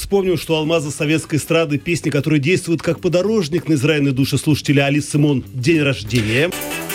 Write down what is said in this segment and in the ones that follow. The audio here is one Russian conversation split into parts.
вспомним, что алмазы советской эстрады, песни, которые действуют как подорожник на израненной душе слушателя Алис Симон. День рождения.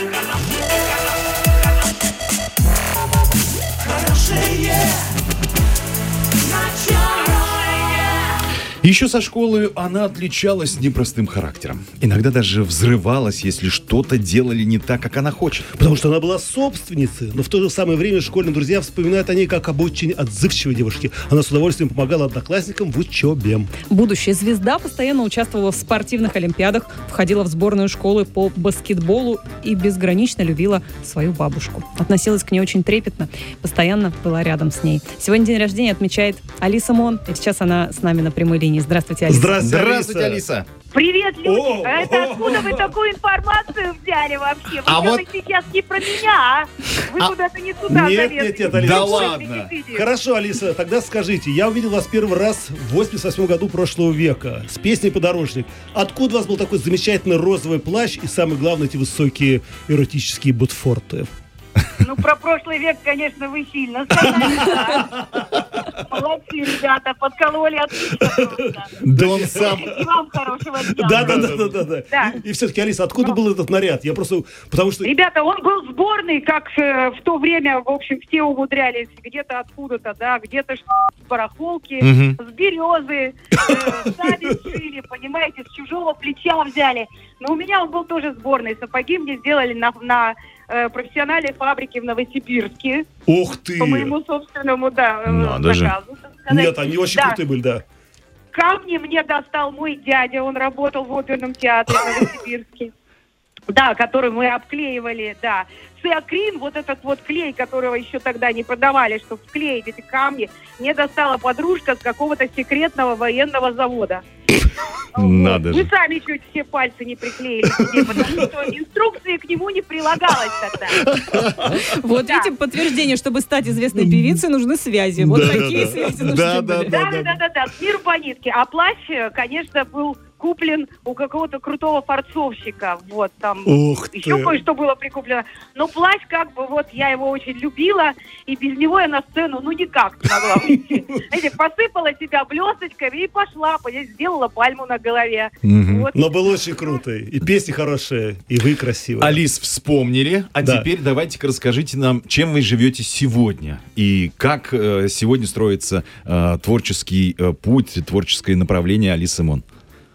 Еще со школы она отличалась непростым характером. Иногда даже взрывалась, если что-то делали не так, как она хочет. Потому что она была собственницей, но в то же самое время школьные друзья вспоминают о ней как об очень отзывчивой девушке. Она с удовольствием помогала одноклассникам в учебе. Будущая звезда постоянно участвовала в спортивных олимпиадах, входила в сборную школы по баскетболу и безгранично любила свою бабушку. Относилась к ней очень трепетно, постоянно была рядом с ней. Сегодня день рождения отмечает Алис Симон, и сейчас она с нами на прямой линии. Здравствуйте, Алиса. Здравствуйте, Алиса. Привет, люди! Это откуда вы такую информацию взяли вообще? Вы сейчас не про меня, Вы куда-то не туда Нет, Алиса. Да ладно. Хорошо, Алиса, тогда скажите, я увидел вас первый раз в 88 году прошлого века с песней «Подорожник». Откуда у вас был такой замечательный розовый плащ и, самое главное, эти высокие эротические ботфорты? Ну, про прошлый век, конечно, вы сильно сказали. Молодцы, ребята, подкололи отлично. Да он сам. И вам хорошего дня. Да. И все-таки, Алиса, откуда был этот наряд? Я просто... Потому что... Ребята, он был сборный, как в то время, в общем, все умудрялись. Где-то откуда-то, да, где-то с барахолки, с березы, сами сшили, понимаете, с чужого плеча взяли. Но у меня он был тоже сборный. Сапоги мне сделали на профессиональной фабрике в Новосибирске. Ух ты! По моему собственному, заказу. Нет, они очень крутые были, да. Камни мне достал мой дядя, он работал в оперном театре в Новосибирске. Да, который мы обклеивали, да. Циакрин, вот этот вот клей, которого еще тогда не продавали, чтобы вклеить эти камни, мне достала подружка с какого-то секретного военного завода. Надо же. Мы сами чуть все пальцы не приклеили себе, потому что инструкции к нему не прилагалось тогда. Вот видите, подтверждение, чтобы стать известной певицей, нужны связи. Вот такие связи нужны были. Да, с миру по нитке. А плащ, конечно, был куплен у какого-то крутого форцовщика. Вот, там еще кое-что было прикуплено. Но плащ, как бы, вот, я его очень любила, и без него я на сцену, никак не могла выйти. Знаете, посыпала себя блесточками и пошла, сделала пальму на голове. Вот. Но было очень круто. И песни хорошие, и вы красивые. Алис, вспомнили. Теперь давайте-ка расскажите нам, чем вы живете сегодня. И как сегодня строится творческий путь, творческое направление Алис Симон.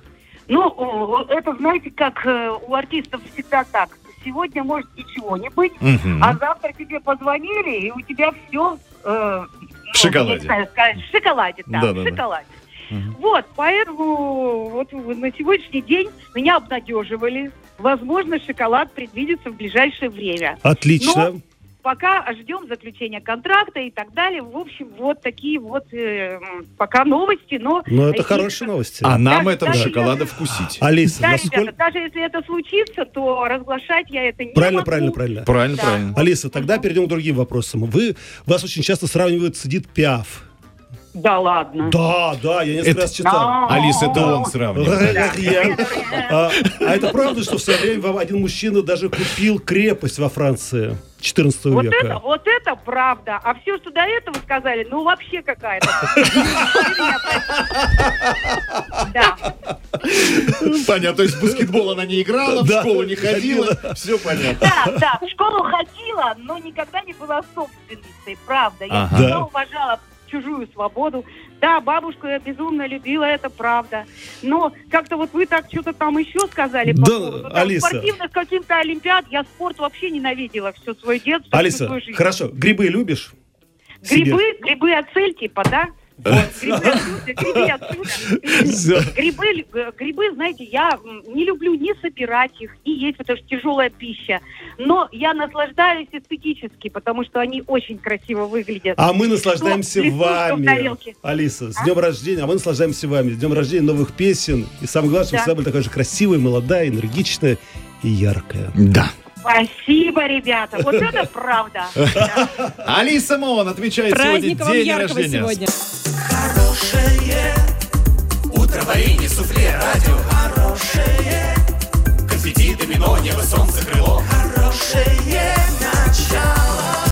Это, знаете, как у артистов всегда так. Сегодня может ничего не быть, а завтра тебе позвонили, и у тебя все в шоколаде. В шоколаде, в шоколаде. Вот, поэтому вот на сегодняшний день меня обнадеживали. Возможно, шоколад предвидится в ближайшее время. Отлично. Но пока ждем заключения контракта и так далее. В общем, вот такие вот пока новости. Но это хорошие новости. А нам этого шоколада вкусить. Алиса, ребята, даже если это случится, то разглашать я это не могу. Правильно. Алиса, тогда перейдем к другим вопросам. Вас очень часто сравнивают с Эдит Пиаф. Да ладно. Да, я несколько раз читал. Алиса, это он сравнивает. А это правда, что в свое время вам один мужчина даже купил крепость во Франции 14 века? Вот это правда. А все, что до этого сказали, вообще какая-то. Понятно, то есть в баскетбол она не играла, в школу не ходила, все понятно. Да, в школу ходила, но никогда не была собственницей, правда. Я всегда уважала чужую свободу. Да, бабушку я безумно любила, это правда. Но как-то вот вы так что-то там еще сказали по поводу спортивных каких-то олимпиад. Я спорт вообще ненавидела все свое детство. Алиса, хорошо. Грибы любишь? Грибы ацель типа, да? Грибы отсюда. Грибы, знаете, я не люблю ни собирать их, ни есть, потому что тяжелая пища. Но я наслаждаюсь эстетически, потому что они очень красиво выглядят. А мы наслаждаемся вами. Алиса, с днем рождения, мы наслаждаемся вами. С днем рождения новых песен. И самое главное, чтобы вы всегда были такая же красивая, молодая, энергичная и яркая. Да. Спасибо, ребята. Вот это правда. Алис Симон отмечает сегодня день рождения. Хорошее утро, варенье, суфле, радио. Хорошее конфетти, домино, небо, солнце, крыло. Хорошее начало.